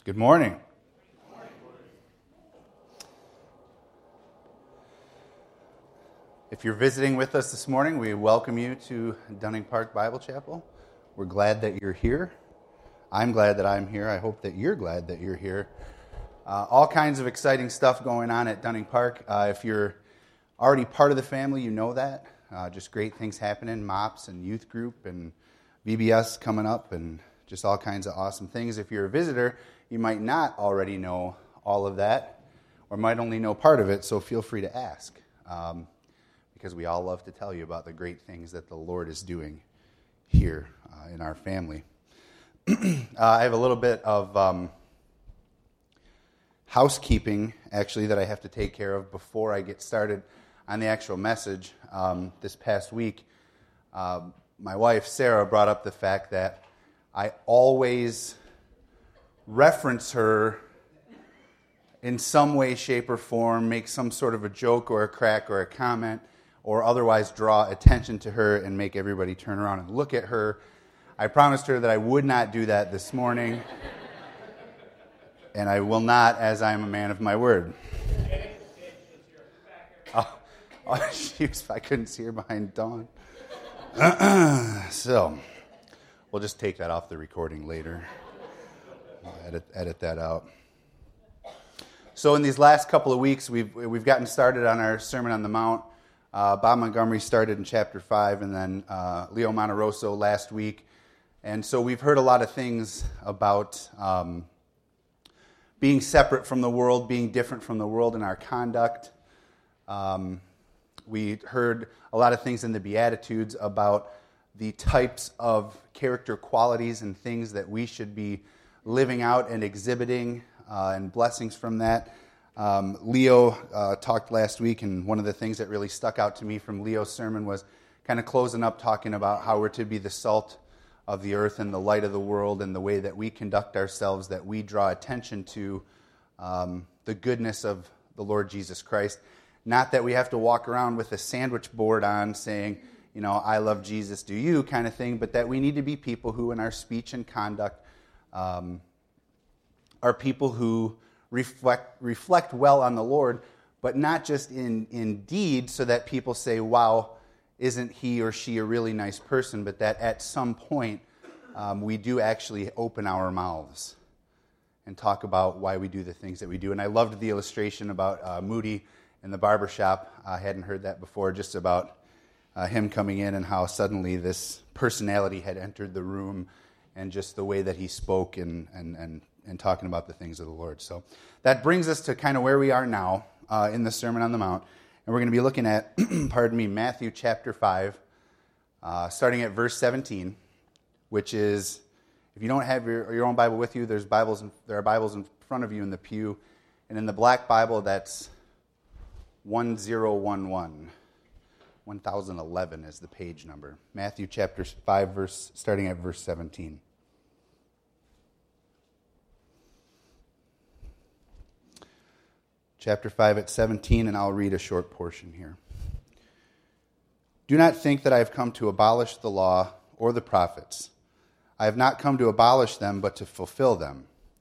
Good morning. If you're visiting with us this morning, we welcome you to Dunning Park Bible Chapel. We're glad that you're here. I'm glad that I'm here. I hope that you're glad that you're here. All kinds of exciting stuff going on at Dunning Park. If you're already part of the family, you know that. Just great things happening, MOPS and youth group and VBS coming up and just all kinds of awesome things. If you're a visitor, you might not already know all of that or might only know part of it, so feel free to ask. Because we all love to tell you about the great things that the Lord is doing here in our family. I have a little bit of housekeeping, actually, that I have to take care of before I get started on the actual message. This past week, my wife, Sarah, brought up the fact that I always reference her in some way, shape, or form, make some sort of a joke or a crack or a comment, or otherwise draw attention to her and make everybody turn around and look at her. I promised her that I would not do that this morning, and I will not, as I am a man of my word. I couldn't see her behind Dawn. So, we'll just take that off the recording later. I'll edit that out. So in these last couple of weeks, we've gotten started on our Sermon on the Mount. Bob Montgomery started in chapter 5, and then Leo Monterosso last week. And so we've heard a lot of things about being separate from the world, being different from the world in our conduct. We heard a lot of things in the Beatitudes about the types of character qualities and things that we should be living out and exhibiting, and blessings from that. Leo talked last week, and one of the things that really stuck out to me from Leo's sermon was kind of closing up talking about how we're to be the salt of the earth and the light of the world, and the way that we conduct ourselves, that we draw attention to the goodness of the Lord Jesus Christ. Not that we have to walk around with a sandwich board on saying, you know, I love Jesus, do you, kind of thing, but that we need to be people who in our speech and conduct are people who reflect well on the Lord, but not just in deed, so that people say, wow, isn't he or she a really nice person, but that at some point we do actually open our mouths and talk about why we do the things that we do. And I loved the illustration about Moody in the barbershop. I hadn't heard that before, just about him coming in and how suddenly this personality had entered the room, and just the way that he spoke and talking about the things of the Lord. So that brings us to kind of where we are now in the Sermon on the Mount. And we're going to be looking at, Matthew chapter 5, starting at verse 17, which is, if you don't have your own Bible with you, there are Bibles in front of you in the pew. And in the black Bible, that's 1011. 1011 is the page number. Matthew chapter 5, starting at verse 17. Chapter 5 at 17, and I'll read a short portion here. Do not think that I have come to abolish the law or the prophets. I have not come to abolish them, but to fulfill them.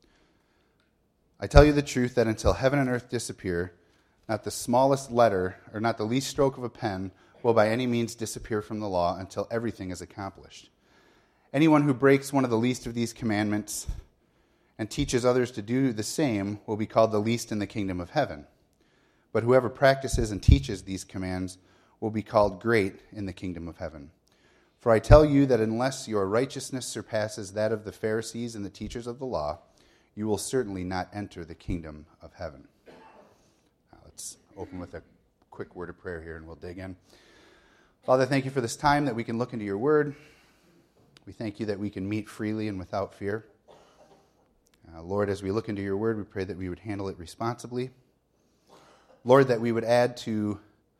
I tell you the truth that until heaven and earth disappear, not the smallest letter or not the least stroke of a pen will by any means disappear from the law until everything is accomplished. Anyone who breaks one of the least of these commandments and teaches others to do the same will be called the least in the kingdom of heaven. But whoever practices and teaches these commands will be called great in the kingdom of heaven. For I tell you that unless your righteousness surpasses that of the Pharisees and the teachers of the law, you will certainly not enter the kingdom of heaven. Now let's open with a quick word of prayer here, and we'll dig in. Father, thank you for this time that we can look into your word. We thank you that we can meet freely and without fear. Lord, as we look into your word, we pray that we would handle it responsibly. Lord, that we would add to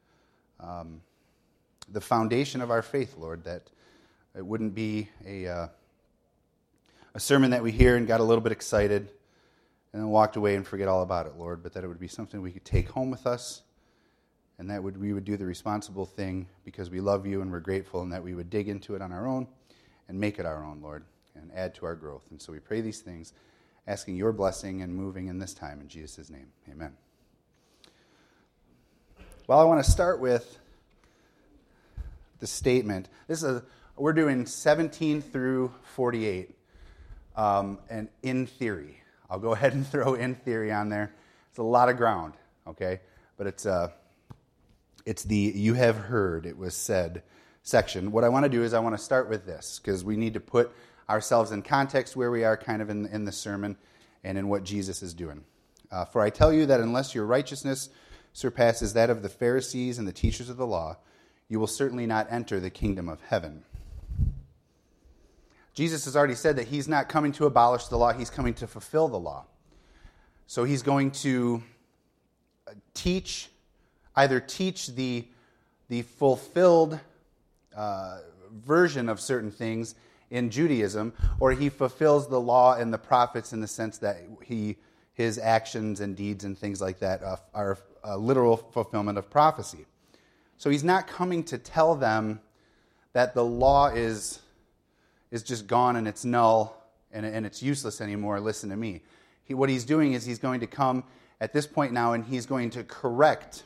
the foundation of our faith, Lord, that it wouldn't be a sermon that we hear and got a little bit excited and then walked away and forget all about it, Lord, but that it would be something we could take home with us, and that we would do the responsible thing because we love you and we're grateful, and that we would dig into it on our own and make it our own, Lord, and add to our growth. And so we pray these things asking your blessing and moving in this time. In Jesus' name, amen. Well, I want to start with the statement. We're doing 17 through 48, and in theory. I'll go ahead and throw in theory on there. It's a lot of ground, okay? But it's the "you have heard, it was said" section. What I want to do is I want to start with this, because we need to put ourselves in context where we are kind of in the sermon and in what Jesus is doing. For I tell you that unless your righteousness surpasses that of the Pharisees and the teachers of the law, you will certainly not enter the kingdom of heaven. Jesus has already said that he's not coming to abolish the law, he's coming to fulfill the law. So he's going to either teach the fulfilled version of certain things in Judaism, or he fulfills the law and the prophets in the sense that his actions and deeds and things like that are a literal fulfillment of prophecy. So he's not coming to tell them that the law is just gone and it's null and it's useless anymore. Listen to me. What he's doing is he's going to come at this point now and he's going to correct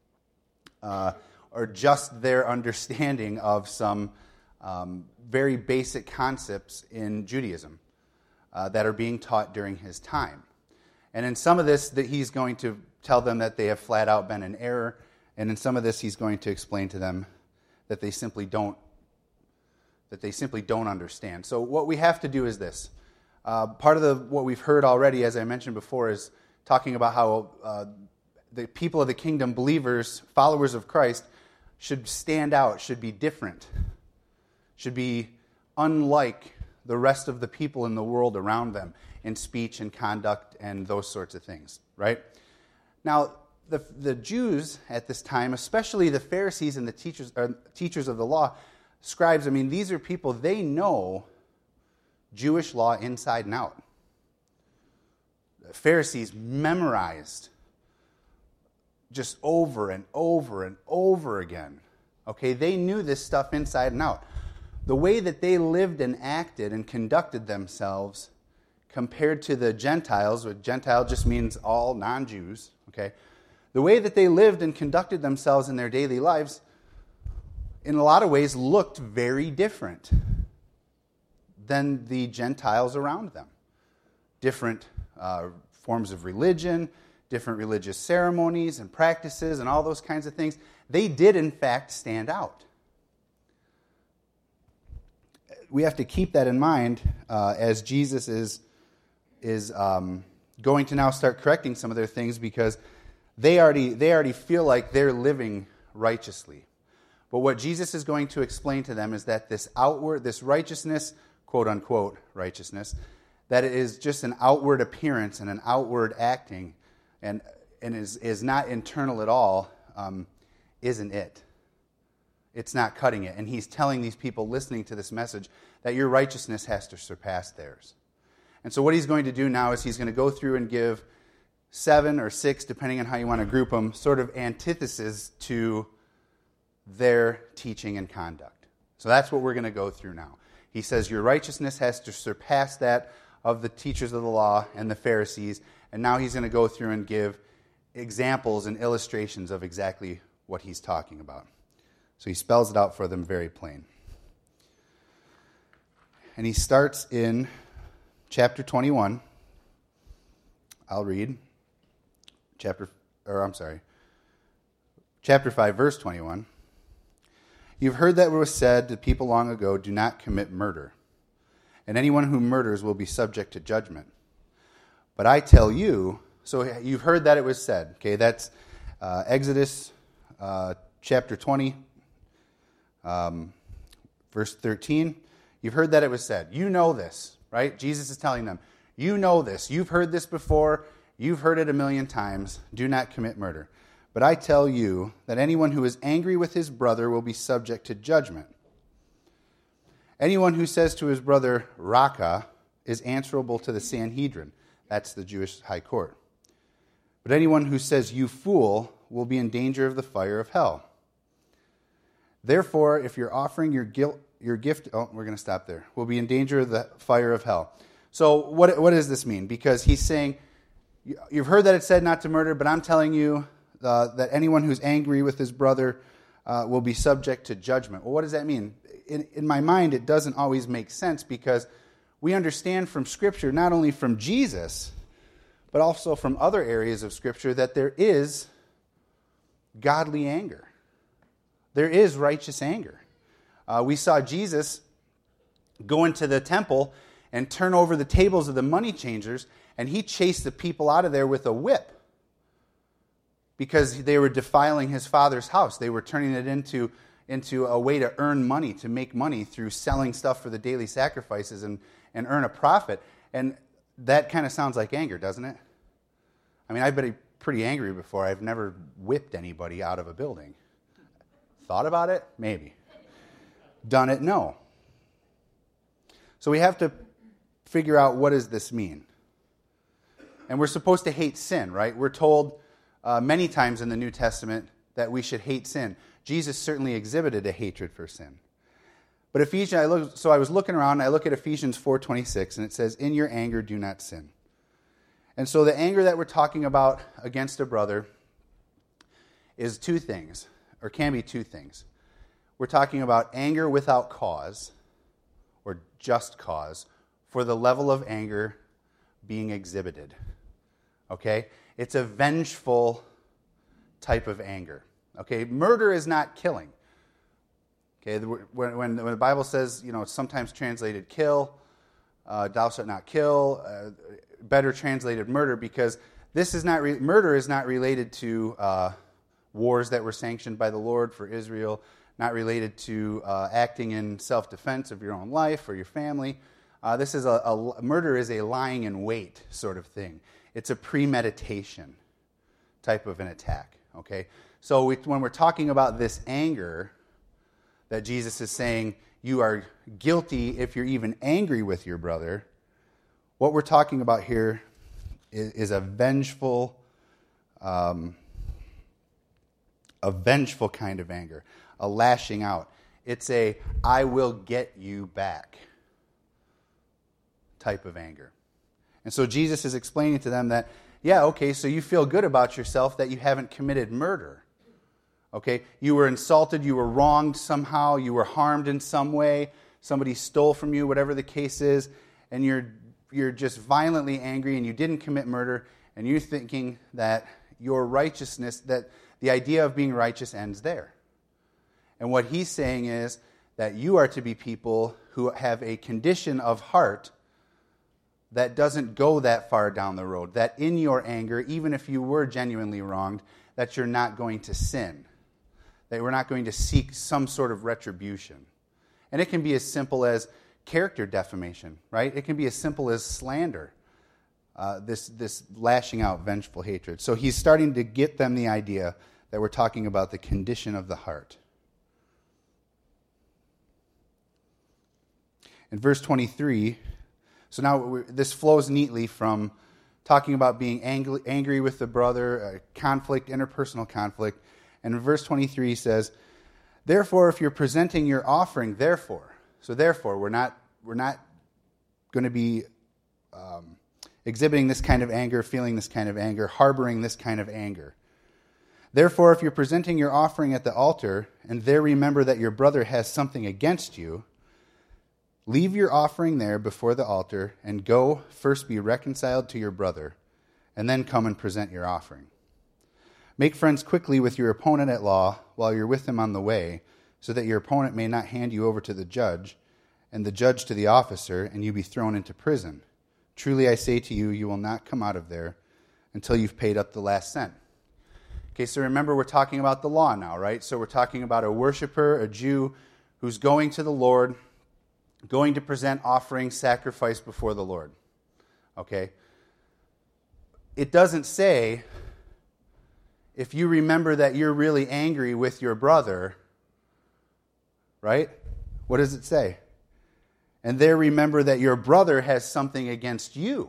or just their understanding of some very basic concepts in Judaism that are being taught during his time. And in some of this, that he's going to tell them that they have flat out been in error, and in some of this, he's going to explain to them that they simply don't understand. So what we have to do is this. Part of what we've heard already, as I mentioned before, is talking about how the people of the kingdom, believers, followers of Christ, should stand out, should be different, should be unlike the rest of the people in the world around them in speech and conduct and those sorts of things, right? Now, the Jews at this time, especially the Pharisees and the teachers of the law, scribes, I mean, these are people, they know Jewish law inside and out. The Pharisees memorized just over and over and over again. Okay, they knew this stuff inside and out. The way that they lived and acted and conducted themselves compared to the Gentiles, which Gentile just means all non-Jews, okay? The way that they lived and conducted themselves in their daily lives, in a lot of ways, looked very different than the Gentiles around them. Different forms of religion, different religious ceremonies and practices and all those kinds of things. They did, in fact, stand out. We have to keep that in mind as Jesus is going to now start correcting some of their things, because they already feel like they're living righteously. But what Jesus is going to explain to them is that this righteousness, quote unquote righteousness, that it is just an outward appearance and an outward acting, and is not internal at all, isn't it. It's not cutting it. And he's telling these people listening to this message that your righteousness has to surpass theirs. And so what he's going to do now is he's going to go through and give 7 or 6, depending on how you want to group them, sort of antithesis to their teaching and conduct. So that's what we're going to go through now. He says your righteousness has to surpass that of the teachers of the law and the Pharisees. And now he's going to go through and give examples and illustrations of exactly what he's talking about. So he spells it out for them very plain. And he starts in chapter 21. I'll read. Chapter 5, verse 21. You've heard that it was said to people long ago, do not commit murder, and anyone who murders will be subject to judgment. But I tell you, so you've heard that it was said. Okay, that's Exodus chapter 20, verse 13. You've heard that it was said. You know this, right? Jesus is telling them, you know this. You've heard this before. You've heard it 1,000,000 times. Do not commit murder. But I tell you that anyone who is angry with his brother will be subject to judgment. Anyone who says to his brother, Raka, is answerable to the Sanhedrin. That's the Jewish high court. But anyone who says, you fool, will be in danger of the fire of hell. Therefore, if you're offering your gift, we're going to stop there. Will be in danger of the fire of hell. So what does this mean? Because he's saying, you've heard that it said not to murder, but I'm telling you that anyone who's angry with his brother will be subject to judgment. Well, what does that mean? In my mind, it doesn't always make sense, because we understand from Scripture, not only from Jesus, but also from other areas of Scripture, that there is godly anger. There is righteous anger. We saw Jesus go into the temple and turn over the tables of the money changers, and he chased the people out of there with a whip because they were defiling his Father's house. They were turning it into a way to earn money, to make money through selling stuff for the daily sacrifices and earn a profit. And that kind of sounds like anger, doesn't it? I mean, I've been pretty angry before. I've never whipped anybody out of a building. Thought about it? Maybe. Done it? No. So we have to figure out, what does this mean? And we're supposed to hate sin, right? We're told many times in the New Testament that we should hate sin. Jesus certainly exhibited a hatred for sin. But I was looking around, I look at Ephesians 4:26, and it says, "In your anger, do not sin." And so the anger that we're talking about against a brother is two things, or can be two things. We're talking about anger without cause, or just cause, for the level of anger being exhibited. Okay? It's a vengeful type of anger. Okay? Murder is not killing. Okay? When the Bible says, it's sometimes translated kill, thou shalt not kill, better translated murder, because murder is not related to wars that were sanctioned by the Lord for Israel, not related to acting in self-defense of your own life or your family. Murder is a lying in wait sort of thing. It's a premeditation type of an attack. Okay, so when we're talking about this anger that Jesus is saying you are guilty if you're even angry with your brother, what we're talking about here is a vengeful kind of anger, a lashing out. It's a I will get you back type of anger. And so Jesus is explaining to them that, so you feel good about yourself that you haven't committed murder. Okay, you were insulted, you were wronged somehow, you were harmed in some way, somebody stole from you, whatever the case is, and you're just violently angry and you didn't commit murder, and you're thinking that your righteousness, that the idea of being righteous ends there. And what he's saying is that you are to be people who have a condition of heart that doesn't go that far down the road, that in your anger, even if you were genuinely wronged, that you're not going to sin, that we're not going to seek some sort of retribution. And it can be as simple as character defamation, right? It can be as simple as slander, this lashing out, vengeful hatred. So he's starting to get them the idea that we're talking about the condition of the heart. In verse 23, so now this flows neatly from talking about being angry with the brother, conflict, interpersonal conflict. And in verse 23 says, "Therefore, if you're presenting your offering, therefore, we're not going to be exhibiting this kind of anger, feeling this kind of anger, harboring this kind of anger. Therefore, if you're presenting your offering at the altar, and there remember that your brother has something against you, leave your offering there before the altar, and go first be reconciled to your brother, and then come and present your offering. Make friends quickly with your opponent at law while you're with him on the way, so that your opponent may not hand you over to the judge, and the judge to the officer, and you be thrown into prison. Truly I say to you, you will not come out of there until you've paid up the last cent." Okay, so remember we're talking about the law now, right? So we're talking about a worshiper, a Jew, who's going to the Lord, going to present offering, sacrifice before the Lord. Okay? It doesn't say, if you remember that you're really angry with your brother, right? What does it say? And there remember that your brother has something against you.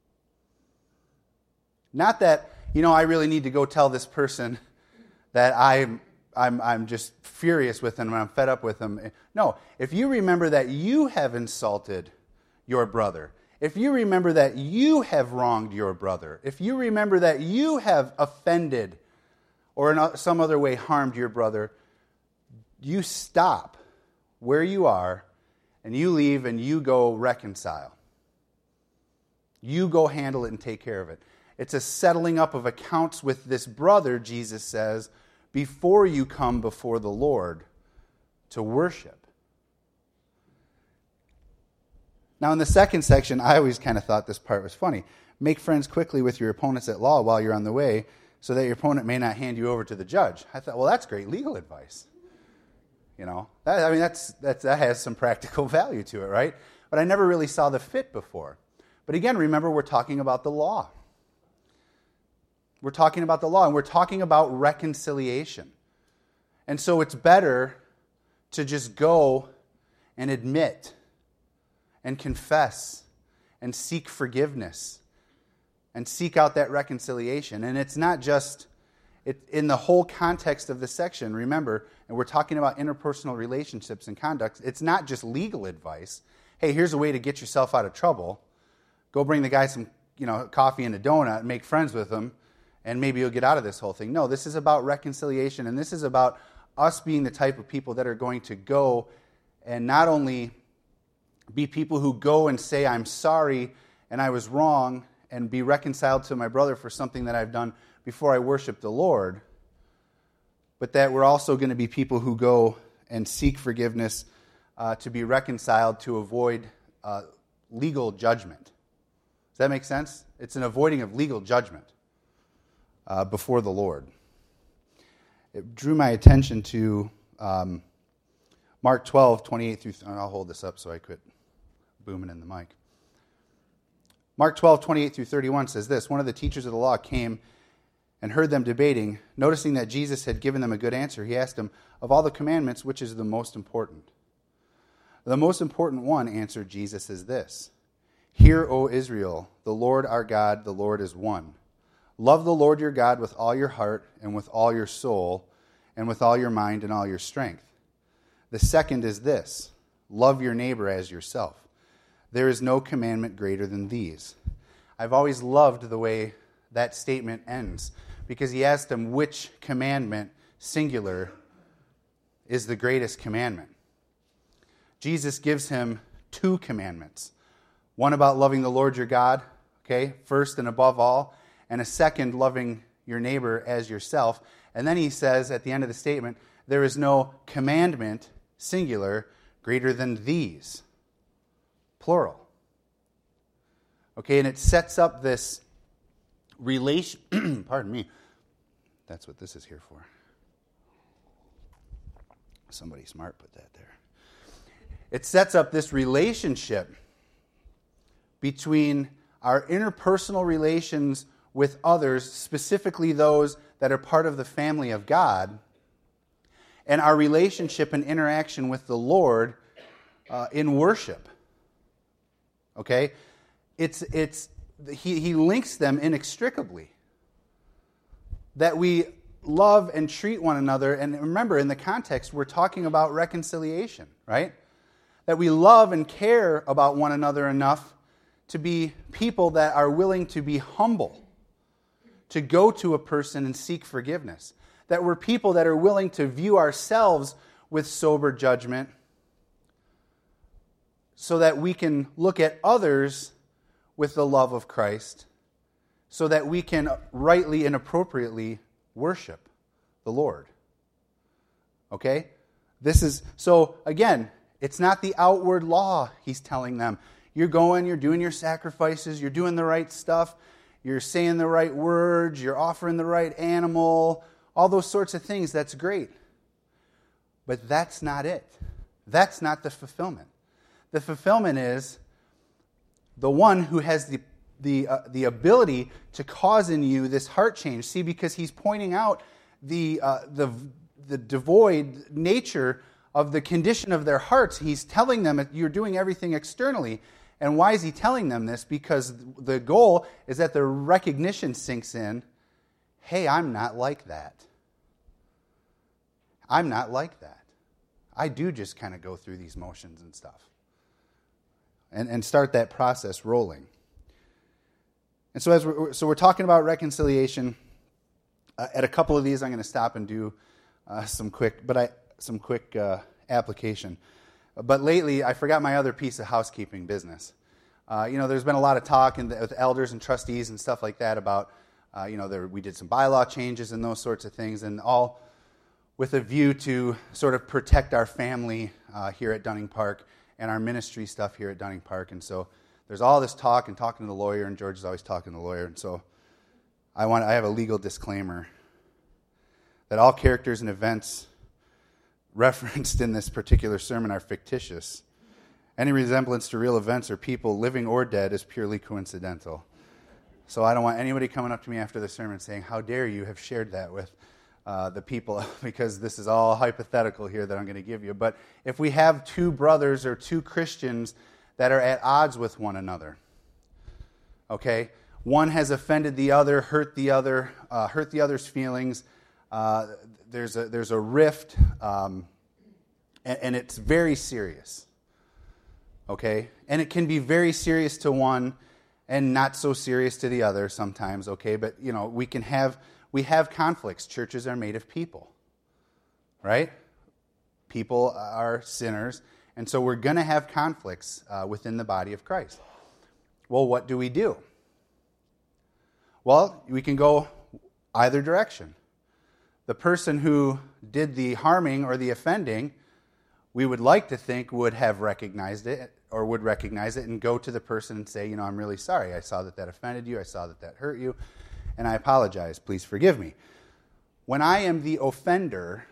Not that, I really need to go tell this person that I'm just furious with him and I'm fed up with him. No, if you remember that you have insulted your brother if you remember that you have wronged your brother, if you remember that you have offended or in some other way harmed your brother, you stop where you are and you leave and you go reconcile. You go handle it and take care of it. It's a settling up of accounts with this brother, Jesus says, before you come before the Lord to worship. Now, in the second section, I always kind of thought this part was funny. Make friends quickly with your opponents at law while you're on the way, so that your opponent may not hand you over to the judge. I thought, well, that's great legal advice. You know, that has some practical value to it, right? But I never really saw the fit before. But again, remember, we're talking about the law. We're talking about the law, and we're talking about reconciliation. And so it's better to just go and admit and confess and seek forgiveness and seek out that reconciliation. And it's not just, in the whole context of this section, remember, and we're talking about interpersonal relationships and conduct, it's not just legal advice. Hey, here's a way to get yourself out of trouble. Go bring the guy some, coffee and a donut and make friends with him, and maybe you'll get out of this whole thing. No, this is about reconciliation, and this is about us being the type of people that are going to go and not only be people who go and say, I'm sorry and I was wrong, and be reconciled to my brother for something that I've done before I worship the Lord, but that we're also going to be people who go and seek forgiveness to be reconciled to avoid legal judgment. Does that make sense? It's an avoiding of legal judgment before the Lord. It drew my attention to Mark 12, 28 through... I'll hold this up so I quit booming in the mic. Mark 12, 28 through 31 says this: One of the teachers of the law came and heard them debating. Noticing that Jesus had given them a good answer, he asked them, of all the commandments, which is the most important? The most important one, answered Jesus, is this: Hear, O Israel, the Lord our God, the Lord is one. Love the Lord your God with all your heart and with all your soul and with all your mind and all your strength. The second is this: love your neighbor as yourself. There is no commandment greater than these. I've always loved the way that statement ends, because he asked them which commandment, singular, is the greatest commandment. Jesus gives him two commandments. One about loving the Lord your God, first and above all, and a second, loving your neighbor as yourself. And then he says at the end of the statement, there is no commandment, singular, greater than these, plural. And it sets up this relation, pardon me, that's what this is here for. Somebody smart put that there. It sets up this relationship between our interpersonal relations with others, specifically those that are part of the family of God, and our relationship and interaction with the Lord in worship. He links them inextricably. That we love and treat one another, and remember, in the context, we're talking about reconciliation, right? That we love and care about one another enough to be people that are willing to be humble, to go to a person and seek forgiveness. That we're people that are willing to view ourselves with sober judgment so that we can look at others with the love of Christ, so that we can rightly and appropriately worship the Lord. So again, it's not the outward law he's telling them. You're going, you're doing your sacrifices, you're doing the right stuff, you're saying the right words, you're offering the right animal, all those sorts of things. That's great. But that's not it. That's not the fulfillment. The fulfillment is the one who has the ability to cause in you this heart change. See, because he's pointing out the devoid nature of the condition of their hearts. He's telling them you're doing everything externally. And why is he telling them this? Because the goal is that the recognition sinks in, hey, I'm not like that. I'm not like that. I do just kind of go through these motions and stuff. and start that process rolling. And so we're talking about reconciliation. At a couple of these, I'm going to stop and do some quick application. But lately, I forgot my other piece of housekeeping business. There's been a lot of talk with elders and trustees and stuff like that about, we did some bylaw changes and those sorts of things, and all with a view to sort of protect our family here at Dunning Park and our ministry stuff here at Dunning Park. And so there's all this talk and talking to the lawyer, and George is always talking to the lawyer. And so I have a legal disclaimer that all characters and events referenced in this particular sermon are fictitious. Any resemblance to real events or people, living or dead, is purely coincidental. So I don't want anybody coming up to me after the sermon saying, how dare you have shared that with the people, because this is all hypothetical here that I'm going to give you. But if we have two brothers or two Christians that are at odds with one another, okay, one has offended the other, hurt the other's feelings, there's a rift, and it's very serious, okay? And it can be very serious to one and not so serious to the other sometimes, okay? But, we have conflicts. Churches are made of people, right? People are sinners, and so we're going to have conflicts within the body of Christ. Well, what do we do? Well, we can go either direction. The person who did the harming or the offending, we would like to think would have recognized it or would recognize it and go to the person and say, I'm really sorry. I saw that offended you. I saw that hurt you. And I apologize. Please forgive me. When I am the offender,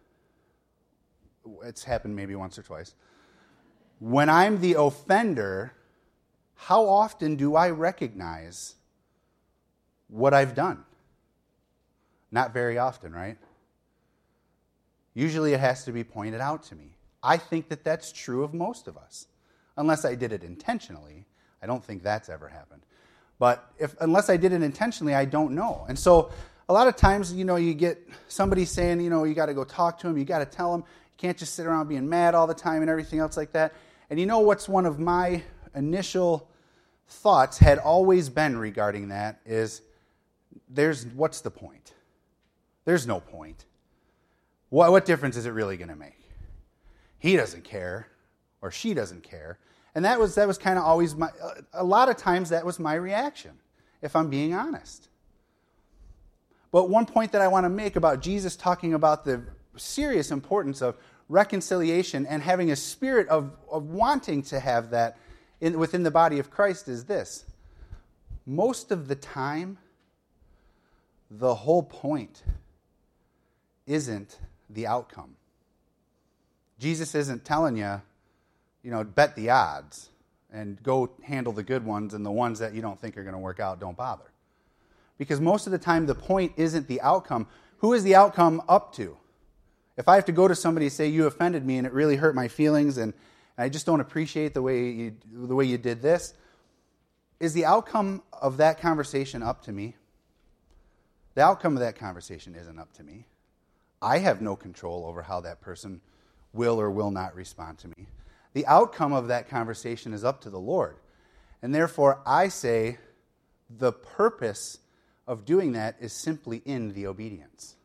it's happened maybe once or twice. When I'm the offender, how often do I recognize what I've done? Not very often, right? Usually it has to be pointed out to me. I think that that's true of most of us. Unless I did it intentionally, I don't think that's ever happened. But unless I did it intentionally, I don't know. And so a lot of times, you get somebody saying, you got to go talk to them, you got to tell them. You can't just sit around being mad all the time and everything else like that. And what's one of my initial thoughts had always been regarding that is, what's the point? There's no point. What difference is it really going to make? He doesn't care, or she doesn't care. And that was kind of always a lot of times that was my reaction, if I'm being honest. But one point that I want to make about Jesus talking about the serious importance of reconciliation and having a spirit of wanting to have that within the body of Christ is this. Most of the time, the whole point isn't the outcome. Jesus isn't telling you, bet the odds and go handle the good ones, and the ones that you don't think are going to work out, don't bother. Because most of the time, the point isn't the outcome. Who is the outcome up to? If I have to go to somebody and say, you offended me and it really hurt my feelings and I just don't appreciate the way you did this, is the outcome of that conversation up to me? The outcome of that conversation isn't up to me. I have no control over how that person will or will not respond to me. The outcome of that conversation is up to the Lord. And therefore, I say the purpose of doing that is simply in the obedience.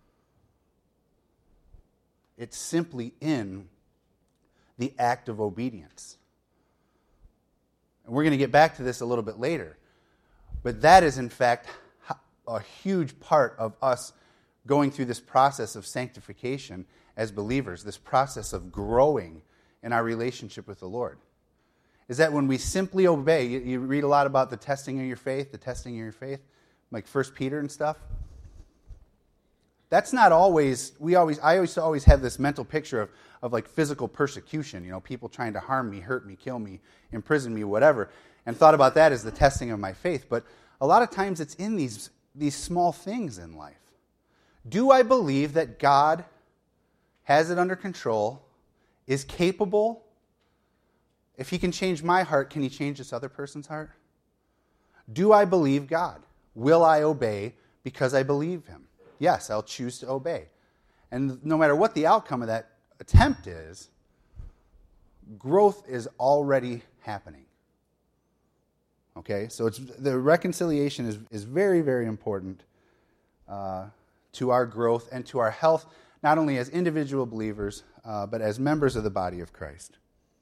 It's simply in the act of obedience. And we're going to get back to this a little bit later. But that is, in fact, a huge part of us going through this process of sanctification as believers, this process of growing in our relationship with the Lord, is that when we simply obey, you read a lot about the testing of your faith, like 1 Peter and stuff. That's not always, I always have this mental picture of like physical persecution, people trying to harm me, hurt me, kill me, imprison me, whatever, and thought about that as the testing of my faith. But a lot of times it's in these small things in life. Do I believe that God has it under control, is capable? If he can change my heart, can he change this other person's heart? Do I believe God? Will I obey because I believe him? Yes, I'll choose to obey. And no matter what the outcome of that attempt is, growth is already happening. Okay, so the reconciliation is very, very important to our growth and to our health, not only as individual believers, but as members of the body of Christ.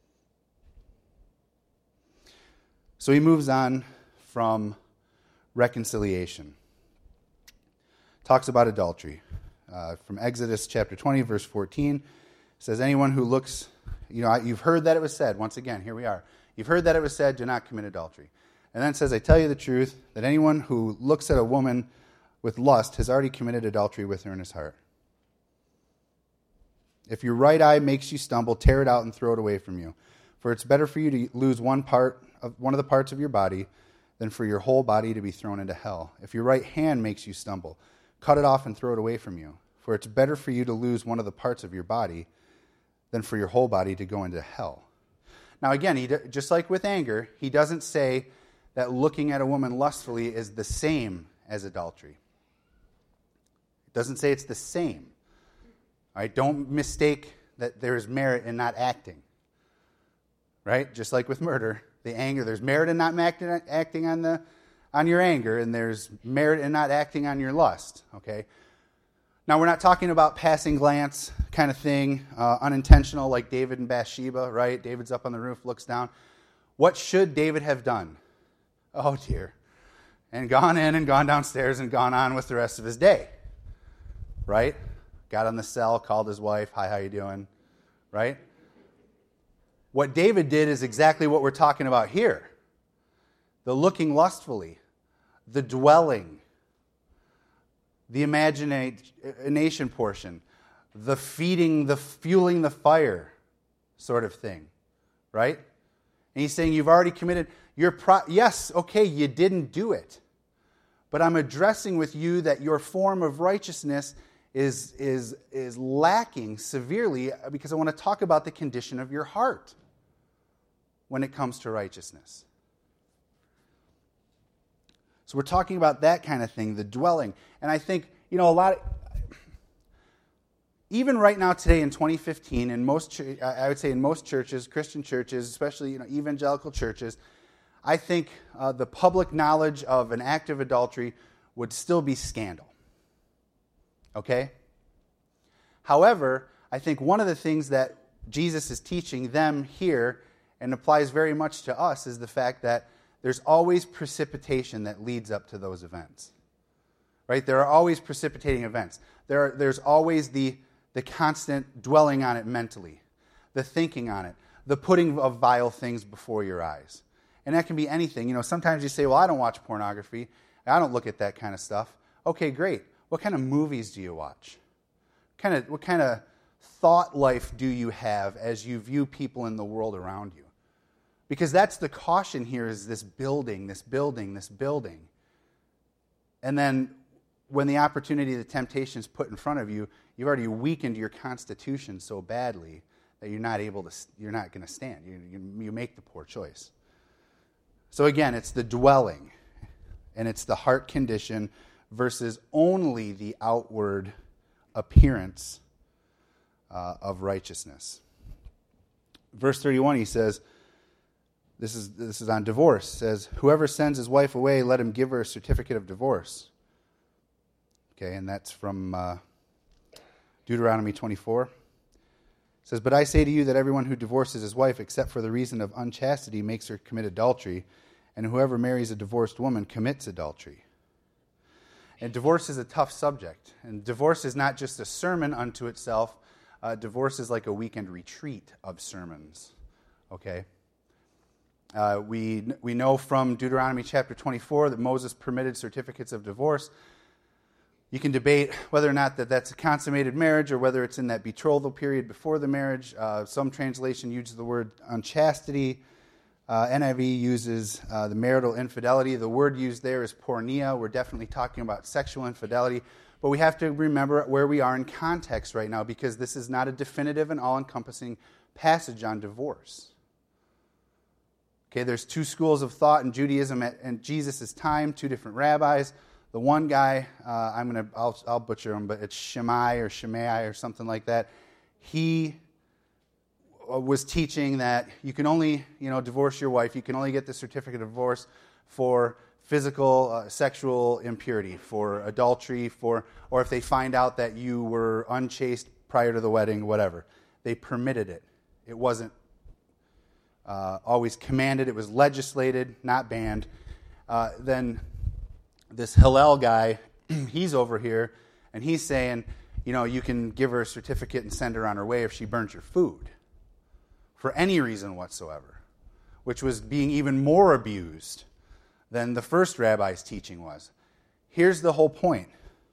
So he moves on from reconciliation. Talks about adultery. From Exodus chapter 20, verse 14, it says, anyone who looks, you've heard that it was said, once again, here we are. You've heard that it was said, do not commit adultery. And then it says, I tell you the truth, that anyone who looks at a woman with lust has already committed adultery with her in his heart. If your right eye makes you stumble, tear it out and throw it away from you. For it's better for you to lose one of the parts of your body than for your whole body to be thrown into hell. If your right hand makes you stumble, cut it off and throw it away from you. For it's better for you to lose one of the parts of your body than for your whole body to go into hell. Now again, just like with anger, he doesn't say that looking at a woman lustfully is the same as adultery. It doesn't say it's the same. All right, don't mistake that there is merit in not acting. Right? Just like with murder, the anger, there's merit in not acting on your anger, and there's merit in not acting on your lust. Okay? Now, we're not talking about passing glance kind of thing, unintentional, like David and Bathsheba, right? David's up on the roof, looks down. What should David have done? Oh, dear. And gone in and gone downstairs and gone on with the rest of his day. Right? Got on the cell, called his wife, hi, how you doing? Right? What David did is exactly what we're talking about here. The looking lustfully, the dwelling, the imagination portion, the feeding, the fueling the fire sort of thing, right? And he's saying you've already committed, yes, okay, you didn't do it, but I'm addressing with you that your form of righteousness is lacking severely because I want to talk about the condition of your heart when it comes to righteousness. So we're talking about that kind of thing, the dwelling. And I think, even right now today in 2015, I would say in most churches, Christian churches, especially evangelical churches, I think the public knowledge of an act of adultery would still be scandal. Okay? However, I think one of the things that Jesus is teaching them here and applies very much to us is the fact that there's always precipitation that leads up to those events. Right? There are always precipitating events. There's always the constant dwelling on it mentally, the thinking on it, the putting of vile things before your eyes. And that can be anything. Sometimes you say, well, I don't watch pornography. I don't look at that kind of stuff. Okay, great. What kind of movies do you watch? What kind of thought life do you have as you view people in the world around you? Because that's the caution here, is this building, this building, this building. And then when the opportunity, the temptation is put in front of you, you've already weakened your constitution so badly that you're not going to stand. You make the poor choice. So again, it's the dwelling, and it's the heart condition versus only the outward appearance of righteousness. Verse 31, he says, this is on divorce. It says, whoever sends his wife away, let him give her a certificate of divorce. Okay, and that's from Deuteronomy 24. It says, but I say to you that everyone who divorces his wife, except for the reason of unchastity, makes her commit adultery, and whoever marries a divorced woman commits adultery. And divorce is a tough subject. And divorce is not just a sermon unto itself. Divorce is like a weekend retreat of sermons. Okay? We know from Deuteronomy chapter 24 that Moses permitted certificates of divorce. You can debate whether or not that's a consummated marriage or whether it's in that betrothal period before the marriage. Some translation uses the word unchastity. NIV uses the marital infidelity. The word used there is porneia. We're definitely talking about sexual infidelity. But we have to remember where we are in context right now, because this is not a definitive and all-encompassing passage on divorce. Okay, there's two schools of thought in Judaism at Jesus' time, two different rabbis. The one guy, I'll butcher him, but it's Shammai or something like that. He was teaching that you can only, divorce your wife. You can only get the certificate of divorce for physical, sexual impurity, for adultery, or if they find out that you were unchaste prior to the wedding, whatever. They permitted it. It wasn't always commanded. It was legislated, not banned. Then this Hillel guy, he's over here, and he's saying, you can give her a certificate and send her on her way if she burns your food for any reason whatsoever, which was being even more abused than the first rabbi's teaching was. Here's the whole point.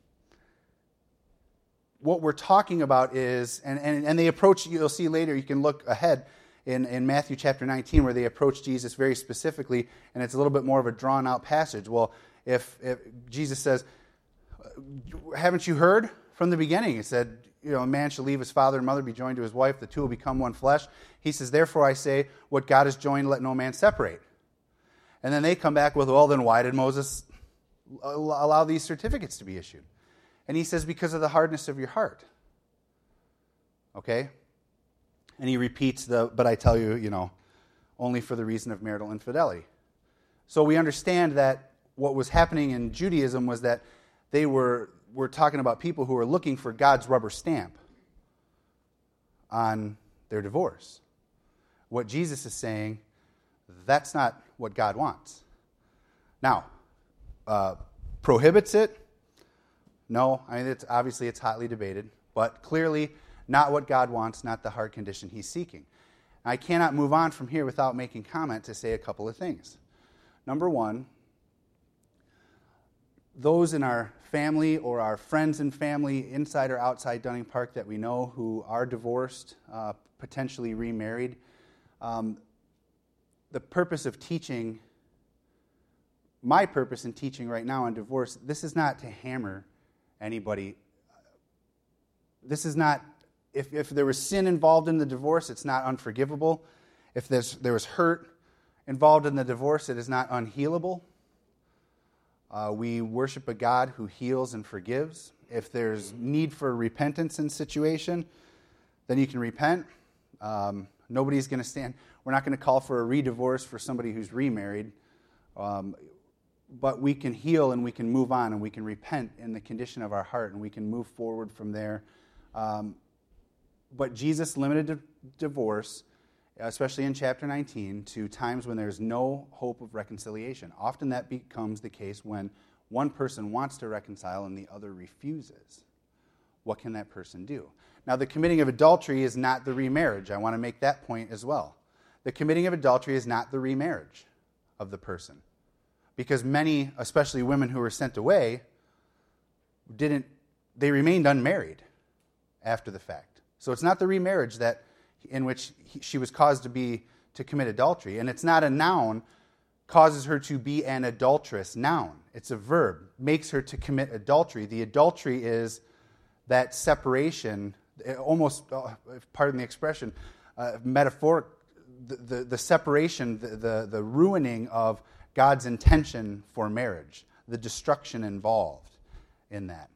What we're talking about is, and they approach, you'll see later, you can look ahead in Matthew chapter 19 where they approach Jesus very specifically, and it's a little bit more of a drawn-out passage. Well, if Jesus says, haven't you heard from the beginning? It said, a man shall leave his father and mother, be joined to his wife, the two will become one flesh. He says, therefore I say, what God has joined, let no man separate. And then they come back with, well, then why did Moses allow these certificates to be issued? And he says, because of the hardness of your heart. Okay? And he repeats but I tell you, only for the reason of marital infidelity. So we understand that what was happening in Judaism was that we're talking about people who are looking for God's rubber stamp on their divorce. What Jesus is saying, that's not what God wants. Now, prohibits it? No. I mean, it's hotly debated, but clearly not what God wants, not the heart condition he's seeking. I cannot move on from here without making comment to say a couple of things. Number one, those in our family or our friends and family, inside or outside Dunning Park, that we know who are divorced, potentially remarried, the purpose of teaching, my purpose in teaching right now on divorce, this is not to hammer anybody. This is not, if there was sin involved in the divorce, it's not unforgivable. If there was hurt involved in the divorce, it is not unhealable. We worship a God who heals and forgives. If there's need for repentance in situation, then you can repent. Nobody's going to stand. We're not going to call for a re-divorce for somebody who's remarried. But we can heal and we can move on and we can repent in the condition of our heart and we can move forward from there. But Jesus limited divorce, especially in chapter 19, to times when there's no hope of reconciliation. Often that becomes the case when one person wants to reconcile and the other refuses. What can that person do? Now, the committing of adultery is not the remarriage. I want to make that point as well. The committing of adultery is not the remarriage of the person. Because many, especially women who were sent away, they remained unmarried after the fact. So it's not the remarriage in which she was caused to commit adultery. And it's not a noun causes her to be an adulteress. Noun. It's a verb. Makes her to commit adultery. The adultery is that separation, almost, pardon the expression, metaphoric, the separation, the ruining of God's intention for marriage, the destruction involved in that.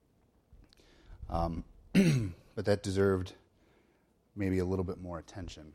But that deserved maybe a little bit more attention.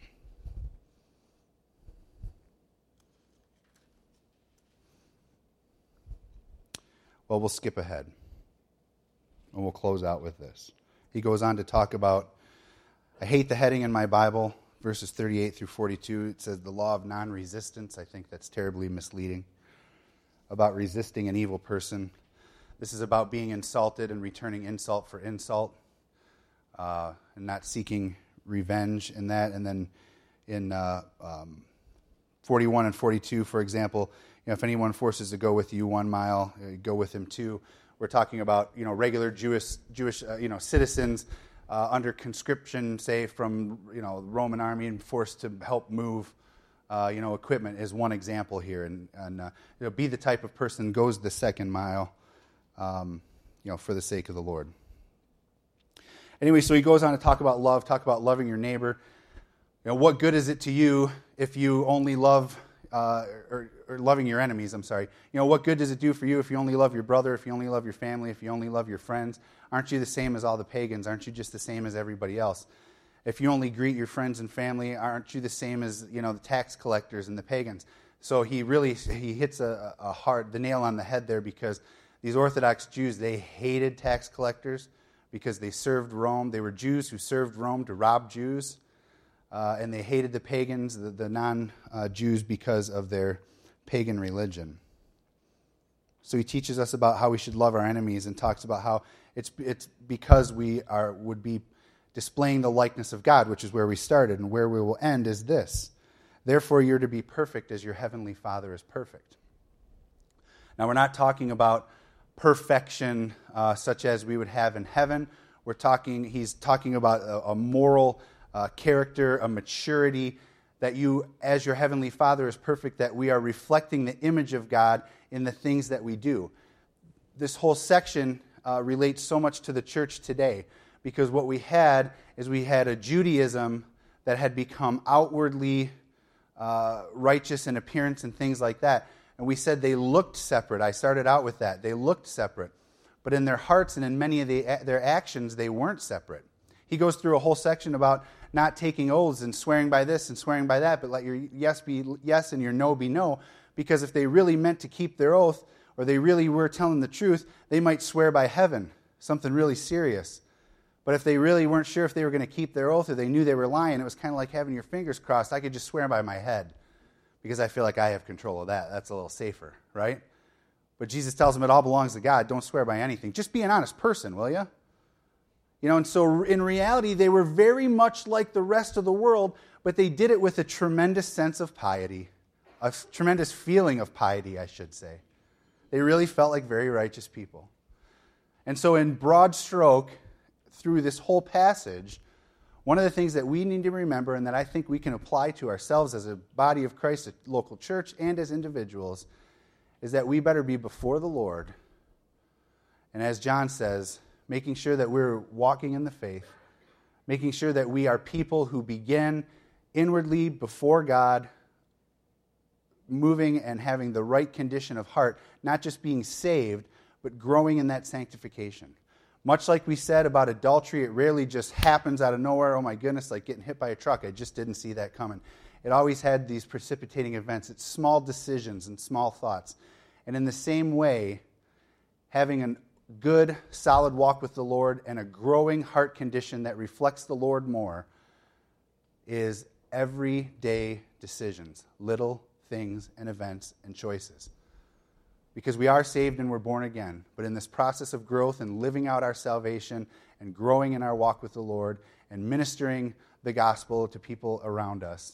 Well, we'll skip ahead, and we'll close out with this. He goes on to talk about, I hate the heading in my Bible, verses 38 through 42. It says the law of non-resistance. I think that's terribly misleading. About resisting an evil person. This is about being insulted and returning insult for insult, and not seeking revenge in that. And then in 41 and 42, for example, if anyone forces to go with you 1 mile, go with him 2. We're talking about regular Jewish citizens under conscription, say from Roman army, and forced to help move equipment is one example here. And be the type of person goes the second mile, for the sake of the Lord. Anyway, so he goes on to talk about love, talk about loving your neighbor. What good is it to you if you only love, or loving your enemies, I'm sorry. What good does it do for you if you only love your brother, if you only love your family, if you only love your friends? Aren't you the same as all the pagans? Aren't you just the same as everybody else? If you only greet your friends and family, aren't you the same as, the tax collectors and the pagans? So he hits the nail on the head there, because these Orthodox Jews, they hated tax collectors because they served Rome. They were Jews who served Rome to rob Jews, and they hated the pagans, the non-Jews, because of their pagan religion. So he teaches us about how we should love our enemies, and talks about how it's because we would be displaying the likeness of God, which is where we started, and where we will end is this: therefore you're to be perfect as your heavenly Father is perfect. Now, we're not talking about perfection such as we would have in heaven. He's talking about a moral character, a maturity, that you, as your heavenly Father is perfect, that we are reflecting the image of God in the things that we do. This whole section relates so much to the church today, because what we had a Judaism that had become outwardly righteous in appearance and things like that. And we said they looked separate. I started out with that. They looked separate. But in their hearts and in many of their actions, they weren't separate. He goes through a whole section about not taking oaths and swearing by this and swearing by that, but let your yes be yes and your no be no. Because if they really meant to keep their oath, or they really were telling the truth, they might swear by heaven, something really serious. But if they really weren't sure if they were going to keep their oath, or they knew they were lying, it was kind of like having your fingers crossed. I could just swear by my head, because I feel like I have control of that. That's a little safer, right? But Jesus tells them it all belongs to God. Don't swear by anything. Just be an honest person, will you? And so in reality, they were very much like the rest of the world, but they did it with a tremendous sense of piety, a tremendous feeling of piety, I should say. They really felt like very righteous people. And so in broad stroke, through this whole passage, one of the things that we need to remember, and that I think we can apply to ourselves as a body of Christ, a local church, and as individuals, is that we better be before the Lord. And as John says, making sure that we're walking in the faith, making sure that we are people who begin inwardly before God, moving and having the right condition of heart, not just being saved, but growing in that sanctification. Much like we said about adultery, it rarely just happens out of nowhere. Oh my goodness, like getting hit by a truck. I just didn't see that coming. It always had these precipitating events. It's small decisions and small thoughts. And in the same way, having a good, solid walk with the Lord and a growing heart condition that reflects the Lord more is everyday decisions, little things and events and choices. Because we are saved and we're born again. But in this process of growth and living out our salvation and growing in our walk with the Lord and ministering the gospel to people around us,